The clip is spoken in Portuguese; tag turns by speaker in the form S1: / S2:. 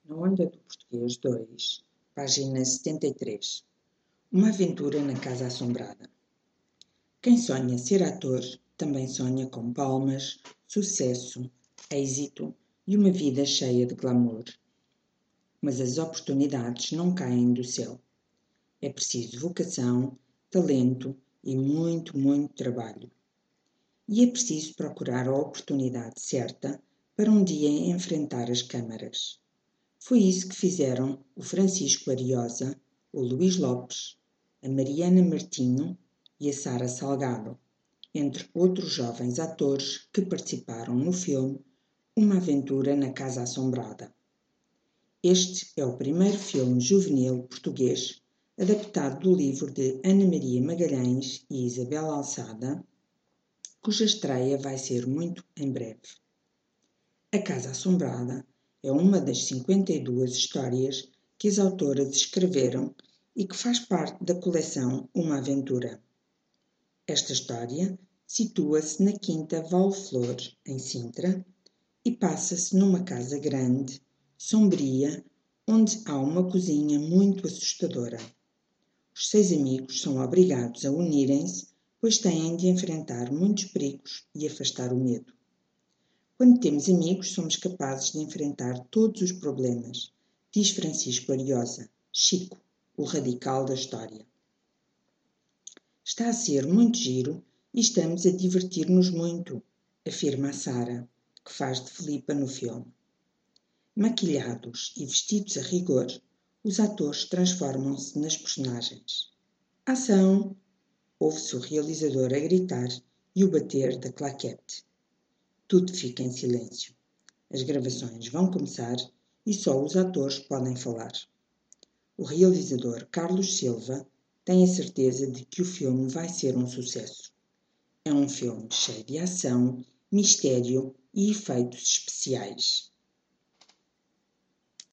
S1: Na Onda do Português 2, página 73. Uma aventura na Casa Assombrada. Quem sonha ser ator também sonha com palmas, sucesso, êxito e uma vida cheia de glamour. Mas as oportunidades não caem do céu. É preciso vocação, talento e muito, muito trabalho. E é preciso procurar a oportunidade certa para um dia enfrentar as câmaras. Foi isso que fizeram o Francisco Ariosa, o Luís Lopes, a Mariana Martinho e a Sara Salgado, entre outros jovens atores que participaram no filme Uma Aventura na Casa Assombrada. Este é o primeiro filme juvenil português adaptado do livro de Ana Maria Magalhães e Isabel Alçada, cuja estreia vai ser muito em breve. A Casa Assombrada é uma das 52 histórias que as autoras escreveram e que faz parte da coleção Uma Aventura. Esta história situa-se na Quinta Val-Flor, em Sintra, e passa-se numa casa grande, sombria, onde há uma cozinha muito assustadora. Os 6 amigos são obrigados a unirem-se, pois têm de enfrentar muitos perigos e afastar o medo. Quando temos amigos, somos capazes de enfrentar todos os problemas, diz Francisco Ariosa, Chico, o radical da história. Está a ser muito giro e estamos a divertir-nos muito, afirma a Sara, que faz de Filipa no filme. Maquilhados e vestidos a rigor, os atores transformam-se nas personagens. Ação! Ouve-se o realizador a gritar e o bater da claquete. Tudo fica em silêncio. As gravações vão começar e só os atores podem falar. O realizador Carlos Silva tem a certeza de que o filme vai ser um sucesso. É um filme cheio de ação, mistério e efeitos especiais.